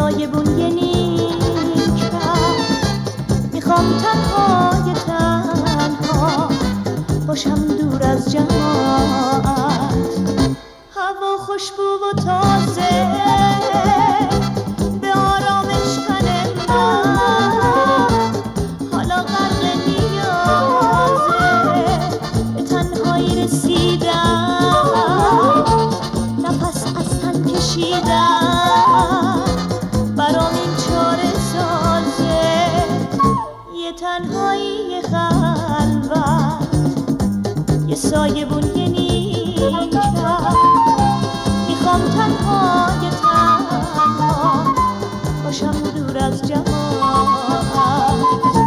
سایبون یه نیمکت، میخوام تنهای تنها باشم دور از جماعت. هوا خوشبو و تازه به آرامش تن من، حالا غرق نیازه به تنهایی رسیدم، نفس از تن کشیدم، برام این چاره سازه یه تنهایی خلوت، یه سایبون یه نیمکت، میخوام تنهای تنها باشم دور از جماعت.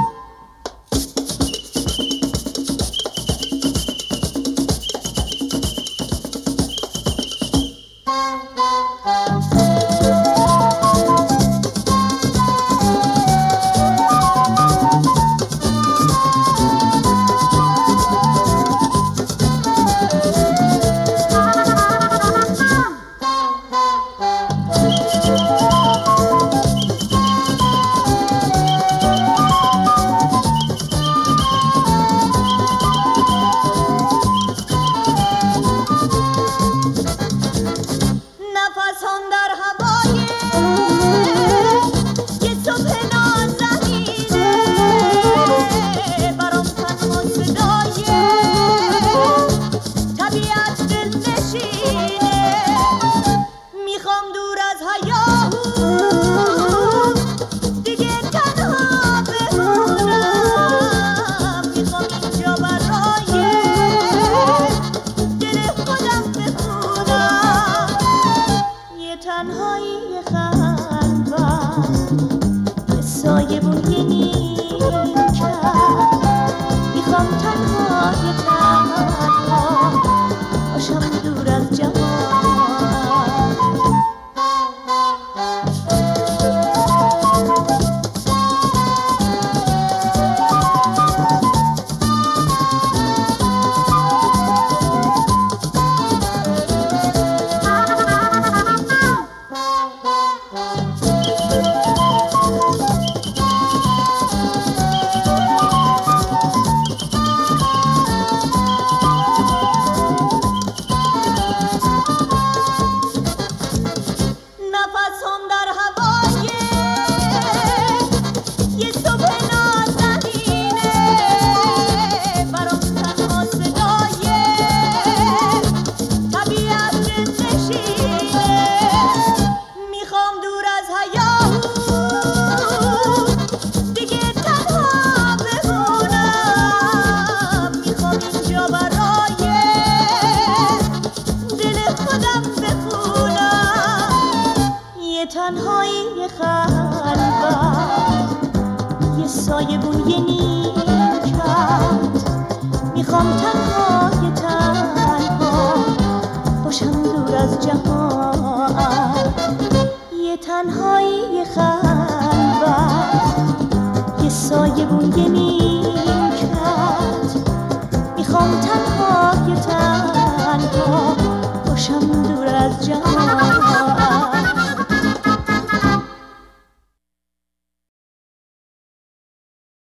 تنهایی خلوت، سایبون یه نیمکت، میخوام تنهای تنها باشم دور از جماعت. تنهایی خلوت، یه سایبون یه نیمکت، میخوام تنهای تنها باشم دور از جماعت. یه تنهایی خلوت، یه سایبون یه نیمکت، میخوام تنهای تنها باشم دور از جماعت.